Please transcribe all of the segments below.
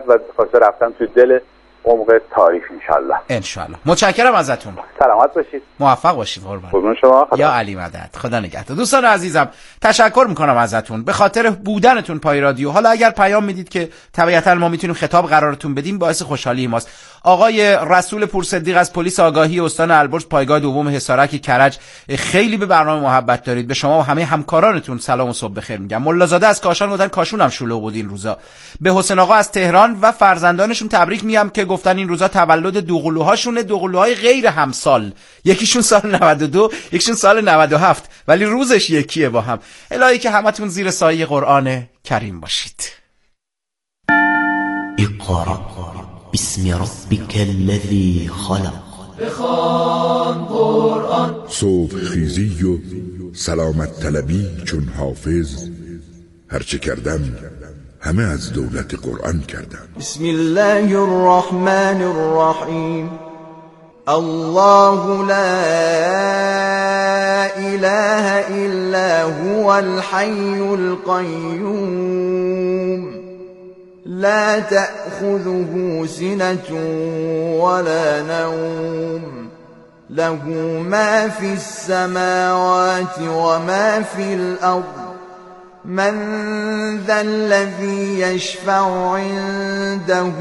و خواسته رفتن توی دل عمق تاریخ انشالله. متشکرم ازتون. سلامت باشید. موفق باشید. قربان شما. یا علی مدد. خدا نگهدار. دوستان عزیزم تشکر میکنم ازتون به خاطر بودنتون پای رادیو. حالا اگر پیام میدید که طبیعتا ما میتونیم خطاب قرارتون بدیم باعث خوشحالی ماست. آقای رسول پورصدیق از پلیس آگاهی استان البرز پایگاه دوم حصارک کرج، خیلی به برنامه محبت دارید. به شما و همه همکارانتون سلام و صبح بخیر میگم. ملازاده از کاشان گفتن کاشونم شلوغ بود این روزا. به حسین آقا از تهران و فرزندانشون تبریک میگم که گفتن این روزا تولد دوقلوهاشونه، دوقلوهای غیر همسال، یکیشون سال 92 یکیشون سال 97 ولی روزش یکیه با هم. الهی که همتون زیر سایه قرآن کریم باشید. اقرأ باسم ربک الذی خلق. بخوان قرآن. صبح خیزی و سلامت طلبی چون حافظ، هرچه کردم همه از دولت قرآن کردم. بسم الله الرحمن الرحیم. الله لا اله الا هو الحي القيوم لا تأخذه سنة ولا نوم له ما في السماوات وما في الأرض من ذا الذي يشفع عنده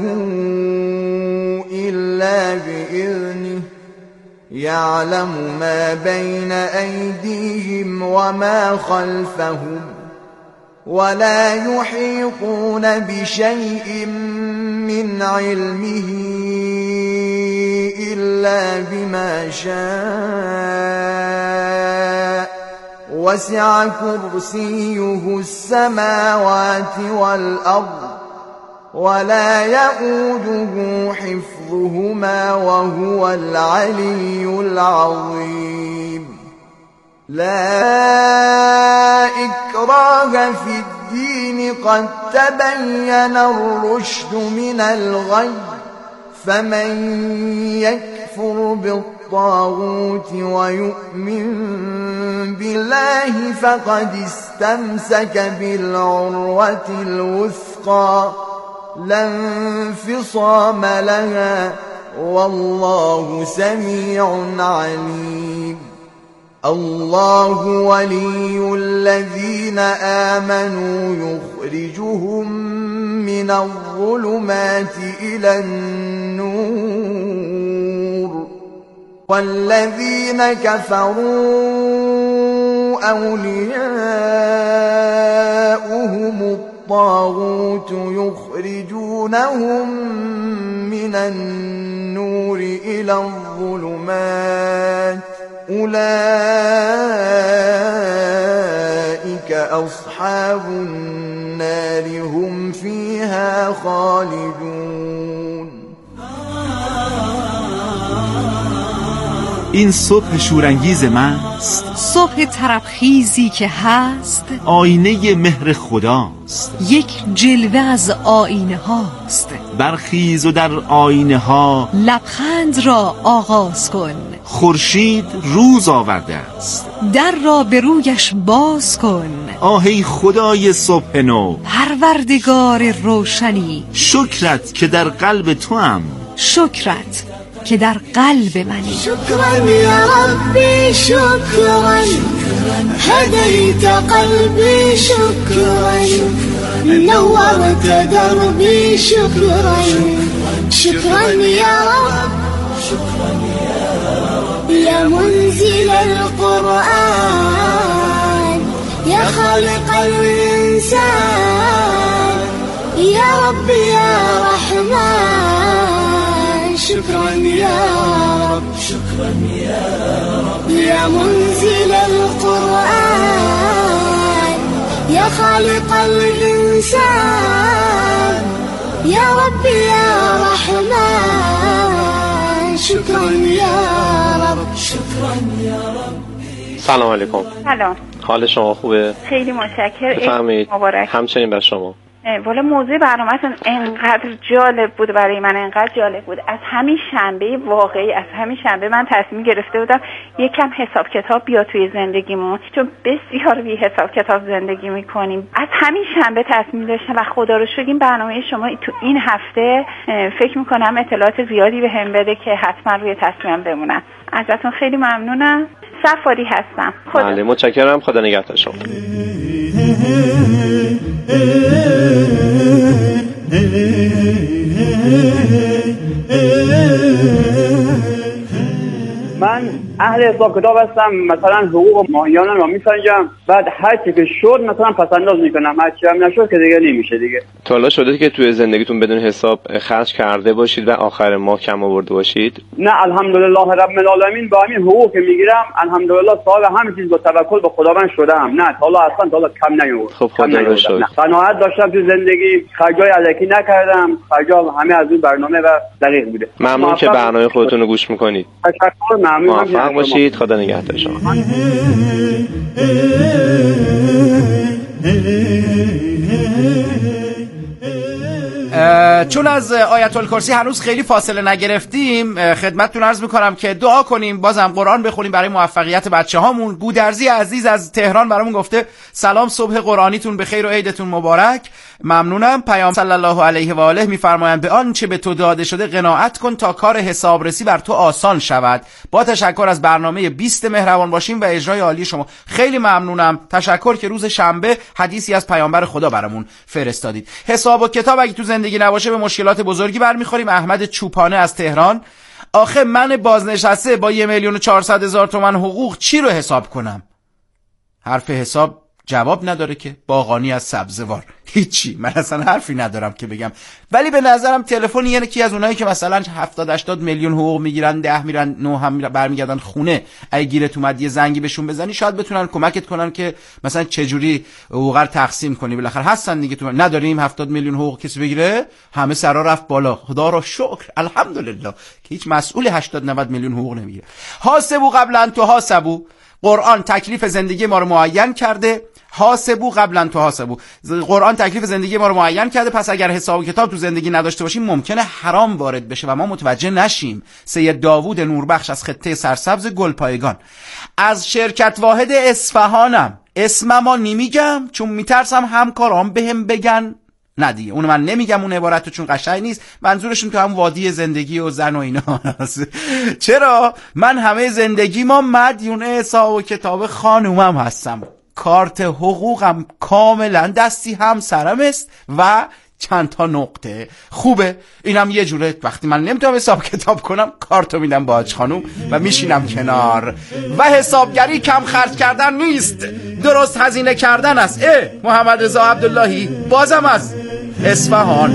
إلا بإذنه يعلم ما بين أيديهم وما خلفهم ولا يحيطون بشيء من علمه إلا بما شاء وسع كرسيه السماوات والأرض ولا يؤوده حفظهما وهو العلي العظيم. لا إكراه في الدين قد تبين الرشد من الغي فمن يكفر بالطاغوت ويؤمن بالله فقد استمسك بالعروة الوثقى لا انفصام لها والله سميع عليم. الله ولي الذين آمنوا يخرجهم من الظلمات إلى النور والذين كفروا أولياؤهم الطاغوت يخرجونهم من النور إلى الظلمات أولئك أصحاب النار هم فيها خالدون. این صبح شورانگیز ماست، صبح طربخیزی که هست آینه مهر خداست، یک جلوه از آینه هاست. برخیز و در آینه ها لبخند را آغاز کن، خورشید روز آورده است. در را به رویش باز کن، آهی خدای صبح نو، پروردگار روشنی. شکرت که در قلب توام، شکرت که در قلب منی. شکرا یا ربی شکرا هدیت قلبی شکرا نورت دربی شکرا شکرا یا رب یا منزل القرآن یا خالق الانسان یا رب یا رحمن شكرا يا رب شكرا يا رب يا منزل القرآن يا خالق الإنسان يا رب يا رحمن شكرا يا رب شكرا يا رب. سلام علیکم. سلام. حال شما خوبه؟ خیلی متشکرم. بفرمایید. مبارک. همچنین بر شما. والا موضوع برنامه‌تون انقدر جالب بود برای من، انقدر جالب بود. از همین شنبه واقعی، از همین شنبه من تصمیم گرفته بودم یکم حساب کتاب بیا توی زندگیمون، چون بسیار بی حساب کتاب زندگی میکنیم. از همین شنبه تصمیم داشتم و خدا رو شکر این برنامه شما تو این هفته فکر میکنم اطلاعات زیادی بهم بده که حتما روی تصمیمم بمونم. ازتون خیلی ممنونم. سفاری هستم. بله متشکرم. خدا نگهدار شما. من اهل حساب کتاب هستم، مثلا حقوق ماهیانه رو میسنجم، بعد هر چی که شد مثلا پسنداز میکنم، هر چی هم نشد که دیگه نمیشه دیگه. تا حالا شده که توی زندگیتون بدون حساب خرج کرده باشید و آخر ماه کم آورده باشید؟ نه الحمدلله رب العالمین، با همین حقوق که میگیرم الحمدلله صاحب همه چیز با توکل به خداوند شدم. نه تا حالا اصلا کم نیومد. خب خدا رو شکر. قناعت داشتم تو زندگی، خرجای الکی نکردم، خرجا همه از اون برنامه و دقیق بوده. ممنون که برنامه خودتون رو گوش میکنید. تشکر. ممنون. موفق باشید. خدا نگهدار شما. چون از آیت الکرسی هنوز خیلی فاصله نگرفتیم، خدمتتون عرض میکنم که دعا کنیم، بازم قرآن بخونیم برای موفقیت بچه هامون. گودرزی عزیز از تهران برامون گفته سلام، صبح قرآنیتون به خیر و عیدتون مبارک. ممنونم. پیام صلی الله علیه و آله میفرمایند به آنچه به تو داده شده قناعت کن تا کار حسابرسی بر تو آسان شود. با تشکر از برنامه 20 مهربان باشیم و اجرای عالی شما. خیلی ممنونم. تشکر که روز شنبه حدیثی از پیامبر خدا برامون فرستادید. حساب و کتاب اگه تو زندگی نباشه به مشکلات بزرگی برمیخوریم. احمد چوپانه از تهران: آخه من بازنشسته با 1,400,000 تومان حقوق چی رو حساب کنم؟ حرف حساب جواب نداره که. باغانی از سبزوار: هیچی، من اصلا حرفی ندارم که بگم، ولی به نظرم تلفن یکی از اونایی که مثلا 70-80 میلیون حقوق میگیرن، 10 میرن 9 هم برمیگردن خونه، اگه گیرت اومد یه زنگی بهشون بزنی شاید بتونن کمکت کنن که مثلا چجوری حقوق رو تقسیم کنی. بالاخره هستن دیگه. تو نداریم 70 میلیون حقوق کسی بگیره؟ همه سرا رفت بالا. خدا رو شکر الحمدلله که هیچ مسئول 80-90 میلیون حقوق نمیگیره. حاسبو قبل ان تحاسبو. قرآن تکلیف زندگی ما رو معین کرده. حاسبو قبل ان تحاسبو. قرآن تکلیف زندگی ما رو معین کرده، پس اگر حساب و کتاب تو زندگی نداشته باشیم ممکنه حرام وارد بشه و ما متوجه نشیم. سید داوود نوربخش از خطه سرسبز گلپایگان: از شرکت واحد اصفهانم، اسممو نمیگم چون میترسم همکارام بهم بگن. نه دیگه اون من نمیگم اون عبارتو چون قشنگ نیست. منظورشون تو هم وادی زندگی و زن و اینا. چرا؟ من همه زندگی ما مدیون حساب و کتاب خانومم هستم. کارت حقوقم کاملا دستی همسرم است و چند تا نقطه. خوبه اینم یه جوره. وقتی من نمیتونم حساب کتاب کنم کارتو میدم با حاج خانوم و میشینم کنار. و حسابگری کم خرج کردن نیست، درست هزینه کردن است. محمد رضا عبداللهی بازم از اصفهان: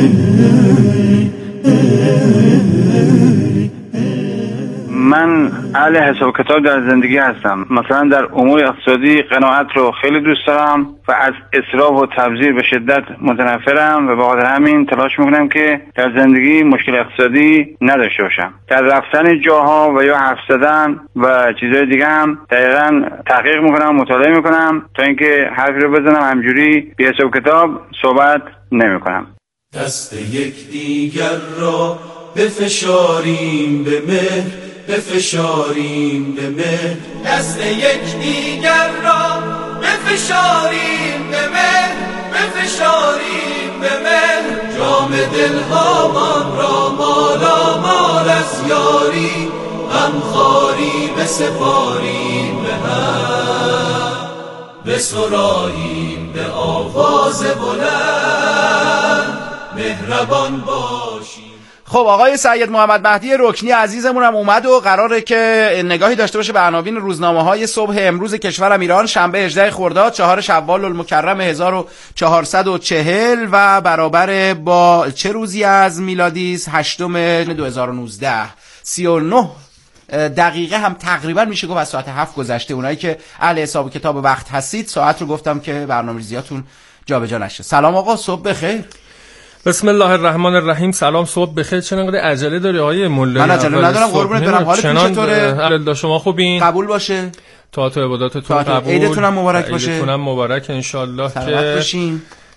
من اهل حساب کتاب در زندگی هستم. مثلا در امور اقتصادی قناعت رو خیلی دوست دارم و از اسراف و تبذیر به شدت متنفرم و به خاطر همین تلاش میکنم که در زندگی مشکل اقتصادی نداشته باشم. در رفتن جاها و یا حرف زدن و چیزهای دیگه هم دقیقاً تحقیق میکنم، مطالعه میکنم تا اینکه حرفی رو بزنم همجوری بی حساب کتاب صحبت نمیکنم. دست یک دیگر را بفشاریم به مهر، بفشاریم به مهر. دست یک دیگر را بفشاریم به مهر، بفشاریم به مهر. جام دلهامان را مالا مال از یاری، غمخواری بسپاریم به هم، بسراییم به آواز بلند، مهربان باشیم. خب آقای سید محمد مهدی رکنی عزیزمون هم اومد و قراره که نگاهی داشته باشه به عناوین روزنامه‌های صبح امروز کشورم ایران. شنبه 18 خرداد 4 شوال المکرم 1440 و برابر با چه روزی از میلادی است؟ 8 2019. 39 دقیقه هم تقریبا میشه گفت از ساعت 7 گذشته. اونایی که اهل حساب و کتاب وقت هستید ساعت رو گفتم که برنامه‌ریزیاتون جابجا نشه. سلام آقا، صبح بخیر. بسم الله الرحمن الرحیم. سلام، صبح بخیر. چه انقدر عجله داری آقای مولوی؟ من عجله ندارم قربونت برم. حالتون چطوره؟ الحمدلله. شما خوبین؟ قبول باشه. طاعت و عباداتتون قبول. عیدتون هم مبارک باشه. عیدتون هم مبارک ان شاء الله. که باشین.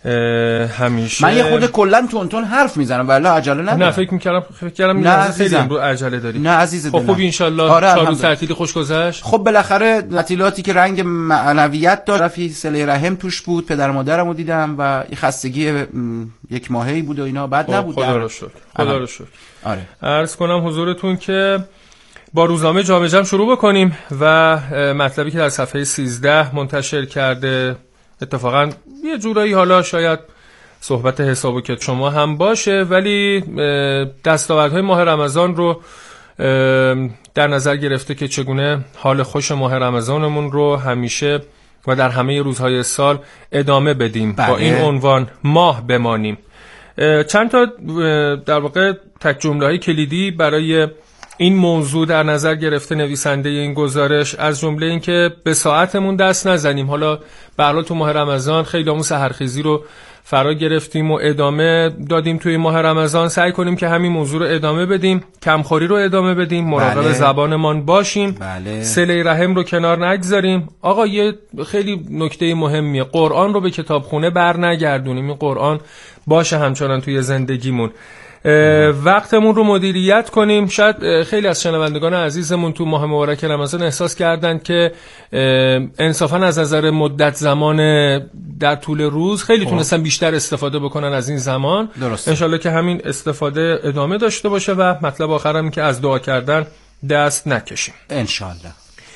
همیشه من یه خود کلا تون حرف میزنم ولی عجله ندارم. نه فکر می‌کردم نه خیلی امروز عجله داری. نه عزیز دلم. خب ان شاء الله آره 4 روز تعطیل خوش گذشت. خب بالاخره تعطیلاتی که رنگ معنویت داشت، رفی صله رحم توش بود، پدر مادرمو دیدم و یه خستگی 1 ماهه‌ای بود و اینا بد نبود. خدا رو شکر. خدا رو شکر. آره. عرض کنم حضورتون که با روزنامه جامع جم شروع بکنیم و مطلبی که در صفحه 13 منتشر کرده اتفاقا یه جورایی حالا شاید صحبت حساب و کتاب شما هم باشه، ولی دستاوردهای ماه رمضان رو در نظر گرفته که چگونه حال خوش ماه رمضانمون رو همیشه و در همه روزهای سال ادامه بدیم. بله. با این عنوان ماه بمانیم. چند تا در واقع تک جمله‌های کلیدی برای این موضوع در نظر گرفته نویسنده این گزارش، از جمله این که به ساعتمون دست نزنیم. حالا به هر حال تو ماه رمضان خیلیامون سحرخیزی رو فرا گرفتیم و ادامه دادیم توی ماه رمضان. سعی کنیم که همین موضوع رو ادامه بدیم، کمخوری رو ادامه بدیم، مراقب بله. زبانمان باشیم، بله. صله رحم رو کنار نگذاریم. آقا یه خیلی نکته مهمیه، قرآن رو به کتابخونه بر نگردونیم. این قرآن باشه همچنان توی زندگیمون. وقتمون رو مدیریت کنیم. شاید خیلی از شنوندگان عزیزمون تو ماه مبارک رمضان احساس کردن که انصافا از نظر مدت زمان در طول روز خیلی تونستن بیشتر استفاده بکنن از این زمان. درست. انشالله که همین استفاده ادامه داشته باشه و مطلب آخرم این که از دعا کردن دست نکشیم انشالله.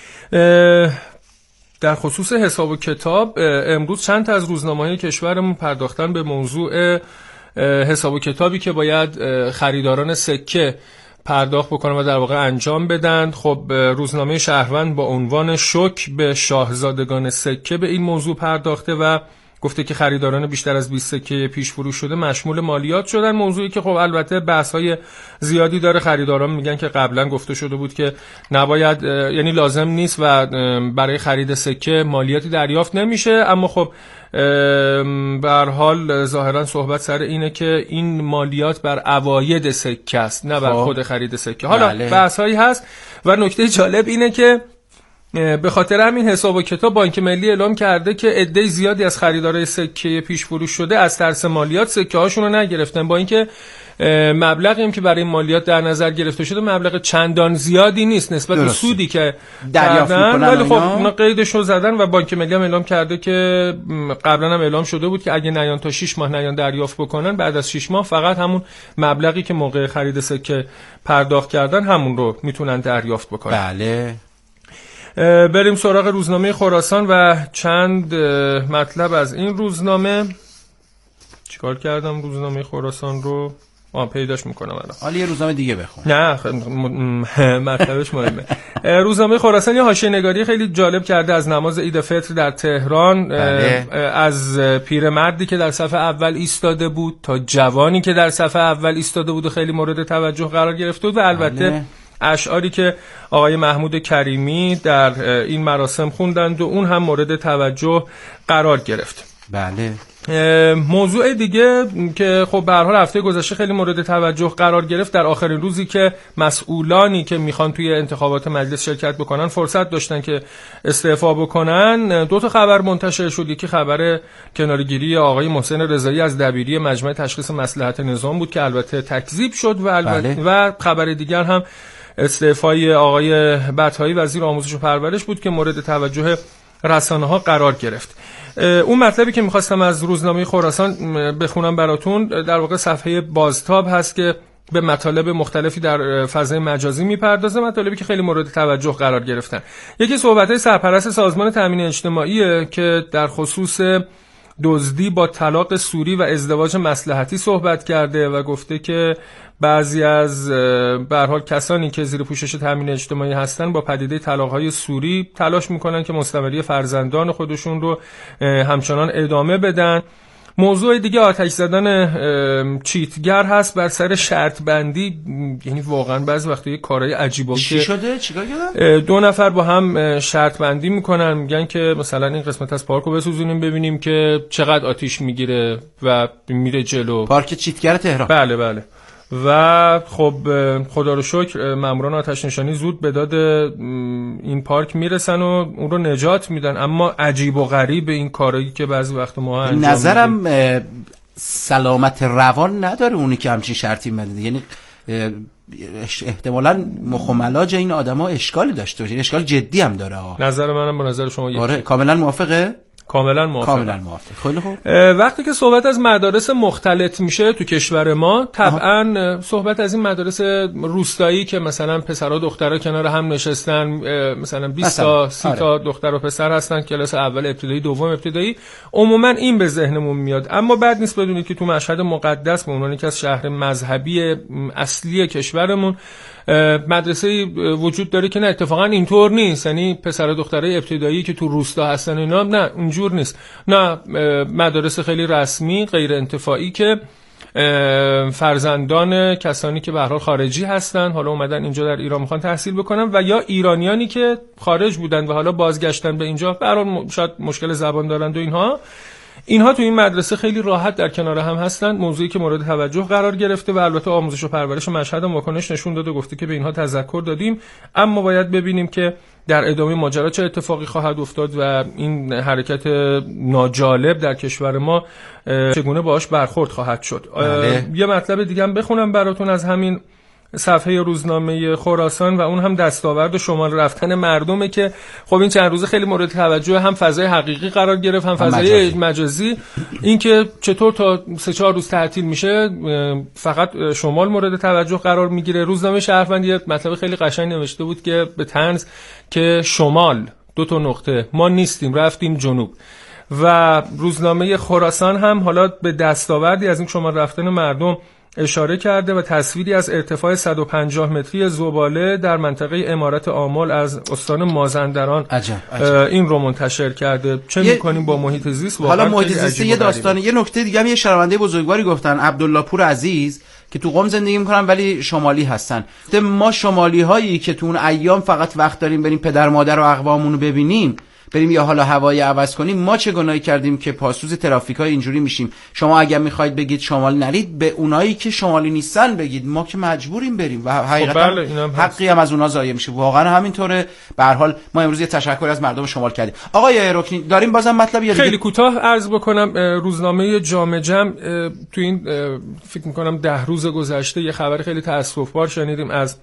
در خصوص حساب و کتاب امروز چند تا از روزنامه‌های کشورمون پرداختن به موضوع حساب و کتابی که باید خریداران سکه پرداخت بکنن و در واقع انجام بدن. خب روزنامه شهروند با عنوان شوک به شاهزادگان سکه به این موضوع پرداخته و گفته که خریداران بیشتر از 20 سکه پیش فروش شده مشمول مالیات شدن. موضوعی که خب البته بحث‌های زیادی داره. خریداران میگن که قبلا گفته شده بود که نباید، یعنی لازم نیست و برای خرید سکه مالیاتی دریافت نمیشه، اما خب به هر حال ظاهرا صحبت سر اینه که این مالیات بر عواید سکه است نه بر خود خرید سکه. حالا بله. بحث‌هایی هست و نکته جالب اینه که به خاطر همین حساب و کتاب بانک ملی اعلام کرده که عده زیادی از خریدارای سکه پیش فروش شده از ترس مالیات سکه هاشون رو نگرفتن، با اینکه مبلغی هم که برای مالیات در نظر گرفته شده مبلغ چندان زیادی نیست نسبت به سودی که دریافت میکنن، ولی خب اونا قیدش رو زدن و بانک ملی هم اعلام کرده که قبلا هم اعلام شده بود که اگه نیان تا 6 ماه نیان دریافت بکنن، بعد از 6 ماه فقط همون مبلغی که موقع خرید سکه پرداخت کردن همون رو میتونن دریافت بکنن. بله. بریم سراغ روزنامه خراسان و چند مطلب از این روزنامه. چیکار کردم روزنامه خراسان رو پیداش میکنم الان. حالا یه روزنامه دیگه بخون. نه مطلبش مهمه. روزنامه خراسان یه حاشیه‌نگاری خیلی جالب کرده از نماز عید فطر در تهران. بله. از پیرمردی که در صف اول ایستاده بود تا جوانی که در صف اول ایستاده بود و خیلی مورد توجه قرار گرفته بود و البته بله. اشعاری که آقای محمود کریمی در این مراسم خوندند و اون هم مورد توجه قرار گرفت. بله. موضوع دیگه که خب به هر حال هفته گذشته خیلی مورد توجه قرار گرفت، در آخرین روزی که مسئولانی که میخوان توی انتخابات مجلس شرکت بکنن فرصت داشتن که استعفا بکنن، 2 تا خبر منتشر شد. یکی خبر کناره‌گیری آقای محسن رضایی از دبیری مجمع تشخیص مصلحت نظام بود که البته تکذیب شد و بله. و خبر دیگر هم استعفای آقای بطحایی وزیر آموزش و پرورش بود که مورد توجه رسانه‌ها قرار گرفت. اون مطلبی که می‌خواستم از روزنامه خراسان بخونم براتون در واقع صفحه بازتاب هست که به مطالب مختلفی در فضای مجازی میپردازه، مطالبی که خیلی مورد توجه قرار گرفتن. یکی صحبت‌های سرپرست سازمان تامین اجتماعی که در خصوص دزدی با طلاق سوری و ازدواج مصلحتی صحبت کرده و گفته که بعضی از به هر حال کسانی که زیر پوشش تامین اجتماعی هستن با پدیده طلاق‌های سوری تلاش میکنن که مستمری فرزندان خودشون رو همچنان ادامه بدن. موضوع دیگه آتش زدن چیتگر هست بر سر شرط بندی. یعنی واقعا بعضی وقتا یه کارهای عجیبه چی که شده؟ چیکار کردن؟ 2 نفر با هم شرط بندی میکنن، میگن که مثلا این قسمت از پارکو بسوزونیم ببینیم که چقدر آتش میگیره و میره جلو. پارک چیتگر تهران. بله بله. و خب خدا رو شکر ماموران آتش نشانی زود به داد این پارک میرسن و اون رو نجات میدن. اما عجیب و غریب این کارایی که بعضی وقت ما انجام نظرم سلامت روان نداره اونی که همچین شرطی میده، یعنی احتمالاً مخ و ملاج این آدما اشکالی داشته باشه، اشکال جدی هم داره. نظر منم با نظر شما یکی. آره کاملا موافقه؟ کاملا موافق. خیلی خوب. وقتی که صحبت از مدارس مختلط میشه تو کشور ما، طبعا صحبت از این مدارس روستایی که مثلا پسرها دخترها کنار هم نشستن، مثلا 20 تا 30 تا دختر و پسر هستن کلاس اول ابتدایی دوم ابتدایی، عموما این به ذهنمون میاد. اما بعد نیست بدونید که تو مشهد مقدس به عنوان یکی از شهر مذهبی اصلی کشورمون مدرسه وجود داره که نه اتفاقا اینطور نیست، یعنی پسر و دخترای ابتدایی که تو روستا هستن اینا نه اونجور نیست، نه مدارس خیلی رسمی غیر انتفاعی که فرزندان کسانی که به هر حال خارجی هستن، حالا اومدن اینجا در ایران میخوان تحصیل بکنن، و یا ایرانیانی که خارج بودن و حالا بازگشتن به اینجا، به هر حال شاید مشکل زبان دارند و اینها تو این مدرسه خیلی راحت در کنار هم هستن. موضوعی که مورد توجه قرار گرفته و البته آموزش و پرورش مشهد هم واکنش نشون داده، گفته که به اینها تذکر دادیم، اما باید ببینیم که در ادامه ماجرا چه اتفاقی خواهد افتاد و این حرکت ناجالب در کشور ما چگونه باهاش برخورد خواهد شد. یه مطلب دیگه هم بخونم براتون از همین صفحه روزنامه خراسان و اون هم دستاورد شمال رفتن مردمه که خب این چند روزه خیلی مورد توجه هم فضای حقیقی قرار گرفت هم فضای مجازی. این که چطور تا 3-4 روز تعطیل میشه فقط شمال مورد توجه قرار میگیره. روزنامه شهروند یه مطلب خیلی قشنگ نوشته بود که به طنز که شمال 2 نقطه ما نیستیم رفتیم جنوب، و روزنامه خراسان هم حالا به دستاوردی از این شمال رفتن مردم اشاره کرده و تصویری از ارتفاع 150 متری زباله در منطقه امارت آمل از استان مازندران این رو منتشر کرده. چه میکنیم با محیط زیست؟ حالا محیط زیست یه داستانه. یه نکته دیگه هم یه شنونده بزرگواری گفتن، عبدالله پور عزیز که تو قم زندگی میکنن ولی شمالی هستن، ما شمالی هایی که تو اون ایام فقط وقت داریم بریم پدر مادر و اقوامونو ببینیم، بریم یا حالا هوای عوض کنیم، ما چه گناهی کردیم که پاسوز ترافیکای اینجوری میشیم؟ شما اگر میخواید بگید شمالی نرید، به اونایی که شمالی نیستن بگید، ما که مجبوریم بریم و حقیقتا حقی هم از اونها ضایع میشه. واقعا همینطوره. به هر حال ما امروز یه تشکر از مردم شمال کردیم. آقای رکنی داریم بازم مطلب خیلی کوتاه عرض بکنم. روزنامه جامع جمع تو این فکر میکنم 10 روز گذشته یه خبر خیلی تأسف‌بار شنیدیم از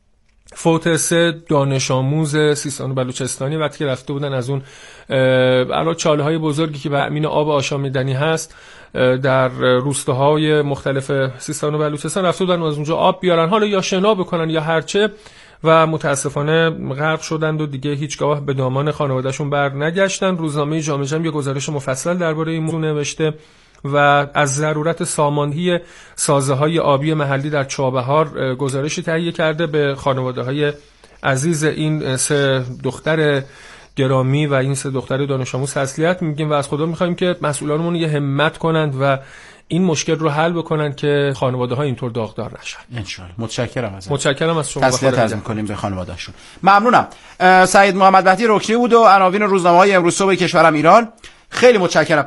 فوت 3 دانش آموز سیستان و بلوچستانی وقتی که رفته بودن از اون علاوه چاله‌های بزرگی که به امین آب آشامیدنی هست در روستاهای مختلف سیستان و بلوچستان، رفته بودن از اونجا آب بیارن، حالا یا شنا بکنن یا هرچه، و متاسفانه غرق شدند و دیگه هیچگاه به دامان خانواده‌شون بر نگشتن. روزنامه جامع جمع یه گزارش مفصل درباره این موضوع نوشته و از ضرورت ساماندهی سازه‌های آبی محلی در چابهار گزارشی تهیه کرده. به خانواده‌های عزیز این 3 دختر گرامی و این 3 دختر دانش آموز تسلیت میگیم و از خدا می‌خوایم که مسئولانمون یه همت کنند و این مشکل رو حل بکنن که خانواده‌ها اینطور داغدار نشن ان شاءالله. متشکرم از شما. تسلیت عرض می‌کنیم به خانواده‌هاشون. ممنونم. سعید محمد وحدی رکنی بود و عناوین روزنامه‌های امروز صبح کشورم ایران. خیلی متشکرم.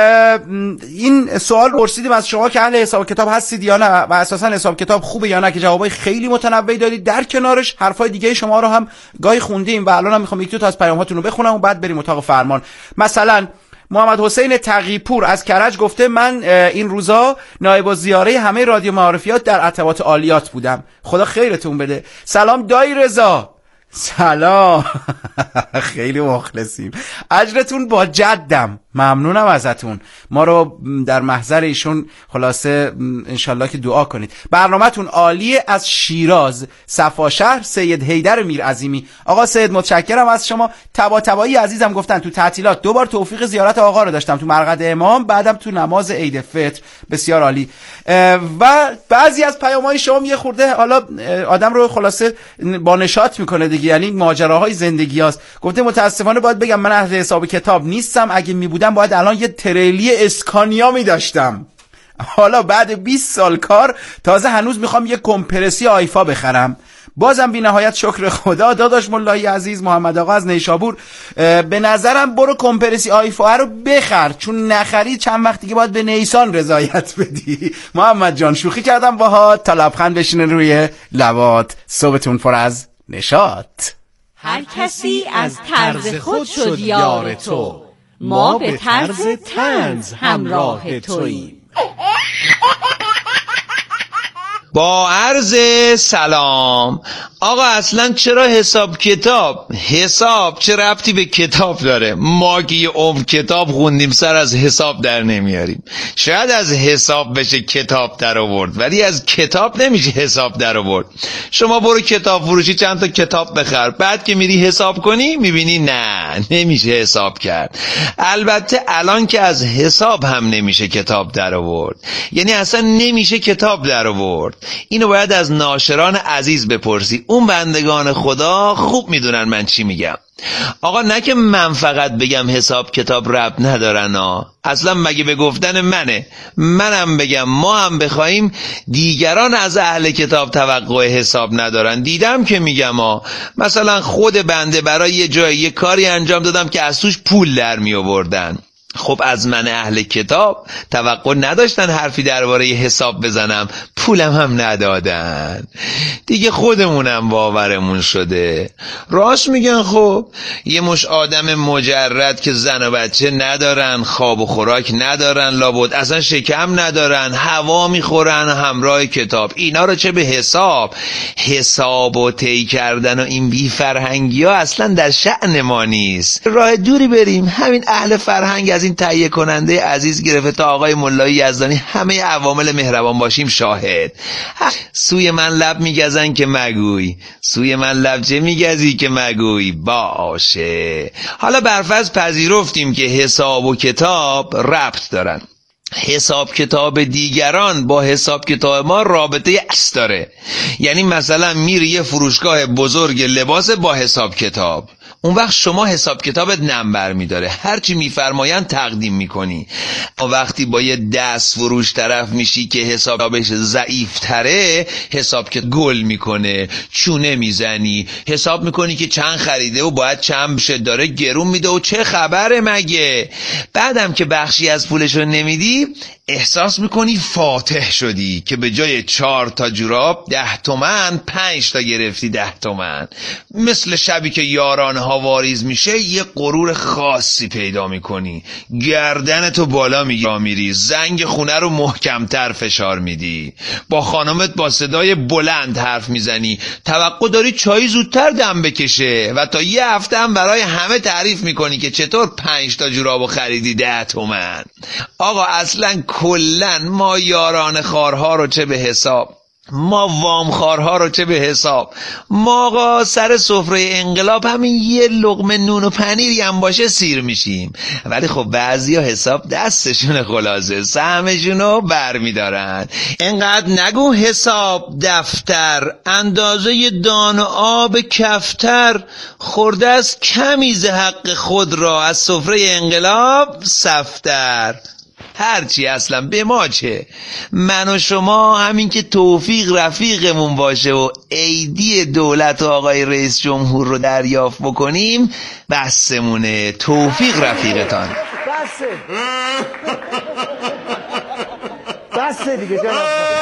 این سوال پرسیدیم از شما که اهل حساب کتاب هستید یا نه و اساسا حساب کتاب خوبه یا نه، که جوابای خیلی متنوعی دادید. در کنارش حرفای دیگه شما رو هم گاهی خوندیم و الان هم میخوام یک دو تا از پیام‌هاتون رو بخونم و بعد بریم اتاق فرمان. مثلا محمد حسین تقی‌پور از کرج گفته من این روزا نایب الزیاره همه رادیو معارفیات در عتبات عالیات بودم. خدا خیرتون بده. سلام دایی رضا. سلام. خیلی مخلصیم. اجرتون با جدم. ممنونم ازتون. ما رو در محضر ایشون خلاصه انشالله که دعا کنید. برنامه‌تون عالیه. از شیراز صفا شهر سید حیدر میرعظیمی. آقا سید متشکرم از شما. طباطبایی عزیزم گفتن تو تعطیلات 2 بار توفیق زیارت آقا رو داشتم، تو مرقد امام، بعدم تو نماز عید فطر. بسیار عالی. و بعضی از پیام‌های شما یه خورده حالا آدم رو خلاصه با نشاط میکنه دیگه، یعنی ماجراهای زندگی هاست. گفته متاسفانه باید بگم من اهل حساب کتاب نیستم، اگه می باید الان یه تریلی اسکانیا می داشتم. حالا بعد 20 سال کار تازه هنوز میخوام یه کمپرسی آیفا بخرم. بازم بی نهایت شکر خدا. داداش ملایی عزیز محمد آقا از نیشابور، به نظرم برو کمپرسی آیفا رو بخر، چون نخری چند وقت دیگه باید به نیسان رضایت بدی. محمد جان شوخی کردم باهات، تا لبخند بشینه روی لبات، صبحتون پر از نشاط. هر کسی از طرز خود شد یار تو، ما به طرز طنز همراه توییم. با عرض سلام آقا، اصلا چرا حساب چه ربطی به کتاب داره؟ ما که یه عمر کتاب خوندیم سر از حساب در نمیاریم. شاید از حساب بشه کتاب در آورد، ولی از کتاب نمیشه حساب در آورد. شما برو کتاب فروشی چند تا کتاب بخر، بعد که میری حساب کنی میبینی نه نمیشه حساب کرد. البته الان که از حساب هم نمیشه کتاب در آورد، یعنی اصلا نمیشه کتاب در آورد. اینو باید از ناشران عزیز بپرسی، اون بندگان خدا خوب میدونن من چی میگم. آقا نه که من فقط بگم حساب کتاب ربط ندارن ها، اصلا مگه به گفتن منم بگم ما هم بخوایم دیگران از اهل کتاب توقع حساب ندارن. دیدم که میگم ها، مثلا خود بنده برای یه جایی یه کاری انجام دادم که از توش پول در می آوردن. خب از من اهل کتاب توقع نداشتن حرفی درباره حساب بزنم، پولم هم ندادن دیگه، خودمونم باورمون شده. راست میگن. خب یه مش آدم مجرد که زن و بچه ندارن، خواب و خوراک ندارن، لابد اصلا شکم ندارن، هوا میخورن همراه کتاب، اینا رو چه به حساب و طی کردن و این بی فرهنگی ها اصلا در شأن ما نیست. راه دوری بریم، همین اهل فرهنگ از این تهیه کننده عزیز گرفته تا آقای ملایی یزدانی همه عوامل مهربان باشیم شاهد. سوی من لب میگزن که مگوی، سوی من لب چه میگزی که مگوی باشه. حالا برفرض پذیرفتیم که حساب و کتاب ربط دارن، حساب کتاب دیگران با حساب کتاب ما رابطه عکس داره. یعنی مثلا میری یه فروشگاه بزرگ لباس با حساب کتاب، اون وقت شما حساب کتابت نمبر میداره، هرچی میفرماین تقدیم میکنی. وقتی با یه دست فروش طرف میشی که حسابش ضعیف تره، حساب کتاب گل میکنه، چونه میزنی، حساب میکنی که چند خریده و باید چند بشه، داره گرون میده و چه خبره مگه. بعدم که بخشی از پولشو نمیدی احساس میکنی فاتح شدی که به جای 4 تا جوراب 10 تومن 5 تا گرفتی 10 تومن. مثل شبی که یاران ها واریز میشه یه غرور خاصی پیدا میکنی، گردنتو بالا میری، زنگ خونه رو محکمتر فشار میدی، با خانمت با صدای بلند حرف میزنی، توقع داری چای زودتر دم بکشه و تا یه هفته هم برای همه تعریف میکنی که چطور 5 تا جورابو خریدی 10 تومن. آقا اصلا کلن ما یاران خارها رو چه به حساب، ما وامخارها رو چه به حساب. ما آقا سر سفره انقلاب همین یه لقمه نون و پنیری هم باشه سیر میشیم، ولی خب بعضی ها حساب دستشون خلاصه، سهمشونو بر میدارن. انقدر نگو حساب دفتر، اندازه دان آب کفتر، خورده از کمیز حق خود را از سفره انقلاب سفتر. هرچی اصلا به ما چه، من و شما همین که توفیق رفیقمون باشه و عیدی دولت و آقای رئیس جمهور رو دریافت بکنیم بسمونه. توفیق رفیقتان. بسه دیگه جناب.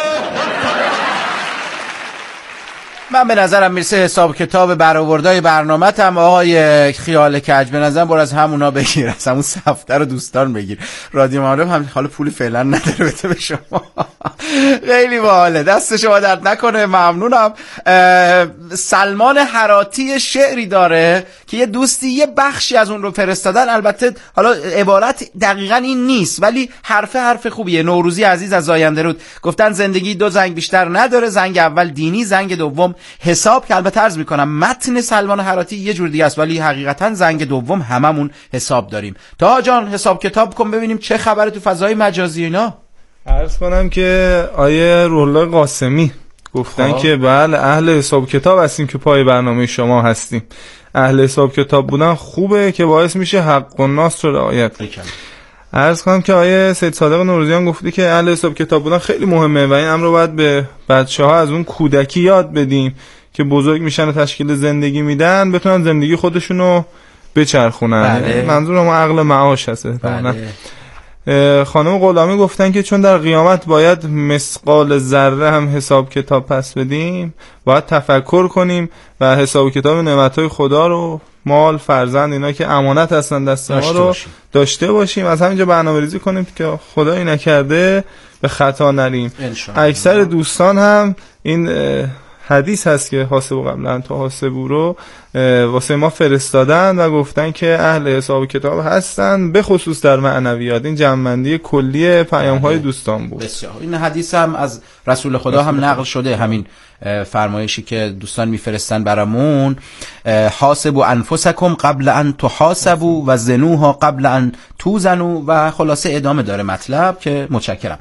من به نظرم میرسه حساب کتاب برآوردهای برنامه‌ت هم آقای خیال کج به نظرم برو از همونا بگیر، از همون صفحه رو دوستان بگیر. رادیو معارف هم حالا پولی فعلا نداره بده به شما. خیلی باحاله، دست شما درد نکنه، ممنونم. سلمان حراتی شعری داره که یه دوستی یه بخشی از اون رو فرستادن، البته حالا عبارت دقیقاً این نیست ولی حرف خوبیه. نوروزی عزیز از زاینده رود گفتن زندگی 2 زنگ بیشتر نداره، زنگ اول دینی، زنگ دوم حساب، که البته عرض میکنم متن سلمان حراتی یه جور دیگه است ولی حقیقتا زنگ دوم هممون حساب داریم. تا جان حساب کتاب کن ببینیم چه خبره تو فضای مجازی اینا. عرض کنم که آیه روح‌الله قاسمی گفتن که بله اهل حساب کتاب هستیم که پای برنامه شما هستیم. اهل حساب کتاب بودن خوبه که باعث میشه حق الناس رو رعایت کنیم. عرض کنم که آیه سید صادق نوروزیان گفته که اهل حساب کتاب بودن خیلی مهمه و این امر رو باید به بچه‌ها از اون کودکی یاد بدیم که بزرگ میشن و تشکیل زندگی میدن بتونن زندگی خودشونو بچرخونن. بله. منظور ما عقل معاش هست. بله. خانم غلامی گفتن که چون در قیامت باید مثقال ذره هم حساب کتاب پس بدیم، باید تفکر کنیم و حساب کتاب نعمتهای خدا رو، مال، فرزند، اینا که امانت هستن دست ما رو داشته باشیم. از همینجا برنامه‌ریزی کنیم که خدایی نکرده به خطا نریم. اکثر دوستان هم این حدیث هست که حاسبو قبل ان تحاسبو رو واسه ما فرستادن و گفتن که اهل حساب کتاب هستن، به خصوص در معنویات. این جمع‌بندی کلی پیام‌های دوستان بود. بسیار. این حدیث هم از رسول خدا هم نقل شده، همین فرمایشی که دوستان میفرستن برامون، حاسبوا انفسکم قبل ان تحاسبوا و زنوها قبل ان توزنوا، و خلاصه ادامه داره مطلب که متشکرم.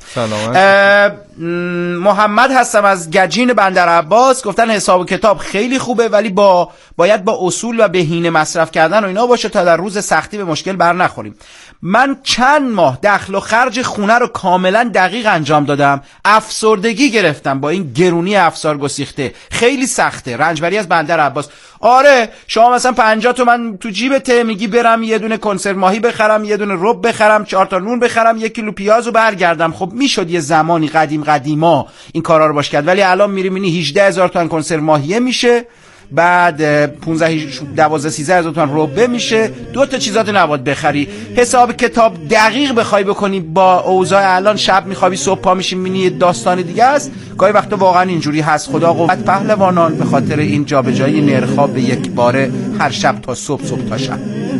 محمد هستم از گجین بندر عباس، گفتن حساب کتاب خیلی خوبه ولی باید با اصول و بهینه مصرف کردن و اینا باشه تا در روز سختی به مشکل بر نخوریم. من چند ماه دخل و خرج خونه رو کاملا دقیق انجام دادم، افسردگی گرفتم با این گرونی افسار گسیخته، خیلی سخته. رنجبری از بندر عباس. آره شما مثلا 50 تومن تو جیبته، میگی برم یه دونه کنسرو ماهی بخرم، یه دونه رب بخرم، 4 تا نون بخرم، 1 کیلو پیازو برگردم. خب میشد یه زمانی قدیما این کارا رو باش کرد، ولی الان میری میبینی 18000 تومن کنسرو ماهی میشه، بعد 15 12 13000 تومان ربه میشه، 2 تا چیزات نباید بخری. حساب کتاب دقیق بخوای بکنی با اوضاع الان، شب میخوابی صبح پا میشی میبینی داستان دیگه است. گاهی وقتا واقعا اینجوری هست. خدا قوت پهلوانان به خاطر این جابجایی نرخ‌ها به یک باره هر شب تا صبح تا شب.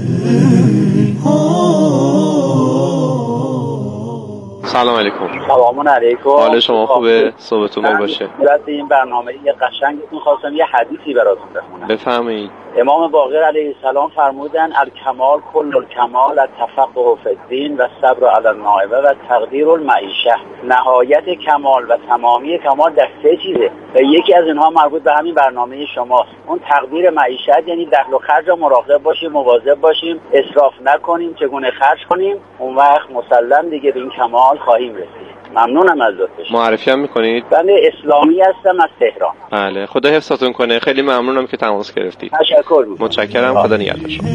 سلام علیکم. سلام علیکم. حال شما خوبه؟ صحبتون خوب باشه. بعد این برنامه یه قشنگتون خواستم یه حدیثی براتون بخونم. بفرمایید. امام باقر علیه السلام فرمودن الکمال کل الکمال التفقه فی الدین و الصبر علی النائبه و تقدیر المعیشه. نهایت کمال و تمامی کمال در 3 چیزه و یکی از اینها مربوط به همین برنامه شماست. اون تقدیر معیشت، یعنی دخل و خرج رو مراقب باشیم، مواظب باشیم، اسراف نکنیم، چگونه خرج کنیم، اون وقت مسلم دیگه به این کمال خواهیم رسید. ممنونم ازت. معرفی هم میکنید؟ بنده اسلامی هستم از تهران. بله خدا حفظتون کنه. خیلی ممنونم که تماس گرفتید. تشکر میکنم. متشکرم. خدا نگهدار شما.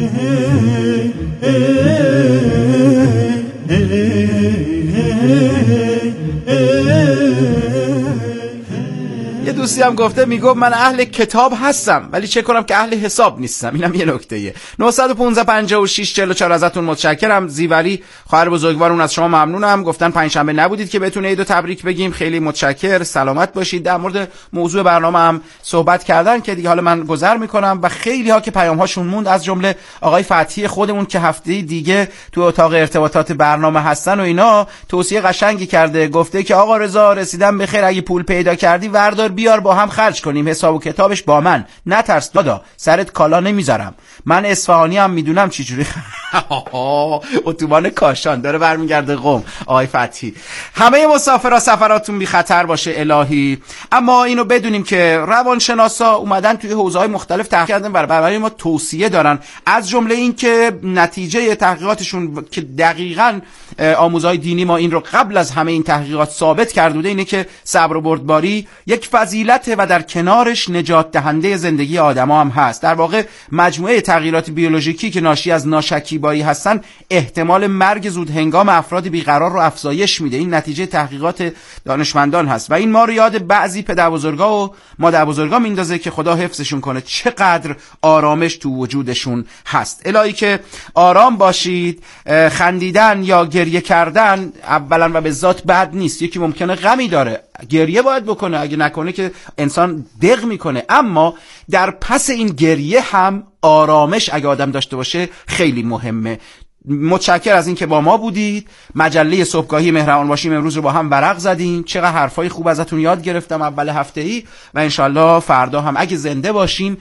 یه دوستی هم گفته، میگفت من اهل کتاب هستم ولی چه کنم که اهل حساب نیستم. اینم یه نکته‌ایه. 915 56 44 ازتون متشکرم. زیوری خواهر بزرگوارون از شما ممنونم. گفتن پنجشنبه نبودید که بهتون عیدو تبریک بگیم. خیلی متشکر. سلامت باشید. در مورد موضوع برنامه هم صحبت کردن که دیگه حالا من گذر میکنم و خیلی ها که پیام هاشون موند، از جمله آقای فتحی خودمون که هفته دیگه تو اتاق ارتباطات برنامه هستن و اینا، توصیه قشنگی کرده. گفته که آقا رضا رسیدم به خیر، اگه پول پیدا کردی وردار بیار با هم خرج کنیم، حساب و کتابش با من، نترس دادا سرت کالا نمیذارم، من اصفهانی هم میدونم چی جوری. اتوبان کاشان داره برمیگرده قم. آقای فتحی، همه مسافرها سفراتون بی خطر باشه الهی. اما اینو بدونیم که روانشناسا اومدن توی حوزه‌های مختلف تحقیق کردن و برای ما توصیه دارن، از جمله این که نتیجه تحقیقاتشون که دقیقاً آموزهای دینی ما این رو قبل از همه این تحقیقات ثابت کرده بوده، اینه که صبر و بردباری یک فضیلت و در کنارش نجات دهنده زندگی آدما هم هست. در واقع مجموعه تغییرات بیولوژیکی که ناشی از ناشکیبایی هستن احتمال مرگ زود هنگام افراد بیقرار رو افزایش میده. این نتیجه تحقیقات دانشمندان هست و این ما رو یاد بعضی پدربزرگا و مادربزرگا میندازه که خدا حفظشون کنه، چقدر آرامش تو وجودشون هست. الهی که آرام باشید. خندیدن یا گریه کردن اولا و به ذات بد نیست. یکی ممکنه غمی داره، گریه باید بکنه، اگه نکنه که انسان دق میکنه، اما در پس این گریه هم آرامش اگه آدم داشته باشه خیلی مهمه. متشکر از این که با ما بودید. مجله صبحگاهی مهربان باشیم امروز رو با هم ورق زدیم. چقدر حرفای خوب ازتون یاد گرفتم اول هفته‌ای و انشالله فردا هم اگه زنده باشیم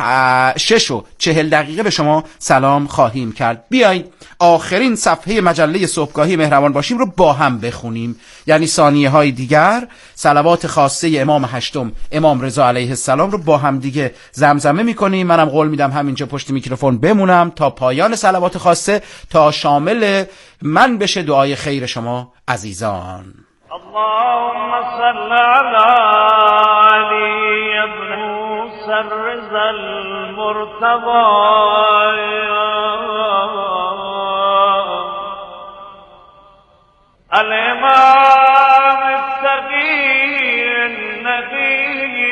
6:40 به شما سلام خواهیم کرد. بیاین آخرین صفحه مجله صبحگاهی مهربان باشیم رو با هم بخونیم، یعنی ثانیه های دیگر صلوات خاصه امام هشتم امام رضا علیه السلام رو با هم دیگه زمزمه میکنیم. منم قول میدم همینجا پشت میکروفون بمونم تا پایان صلوات خاصه تا شامل من بشه دعای خیر شما عزیزان. اللهم صل على علی ابن موسی المتطرز المرتضى الإمام التقي النقي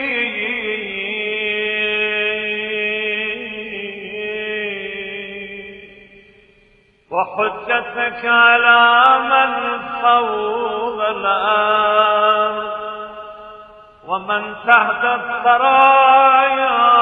وحجتك على من فوق الأرض ومن تحت الثرايا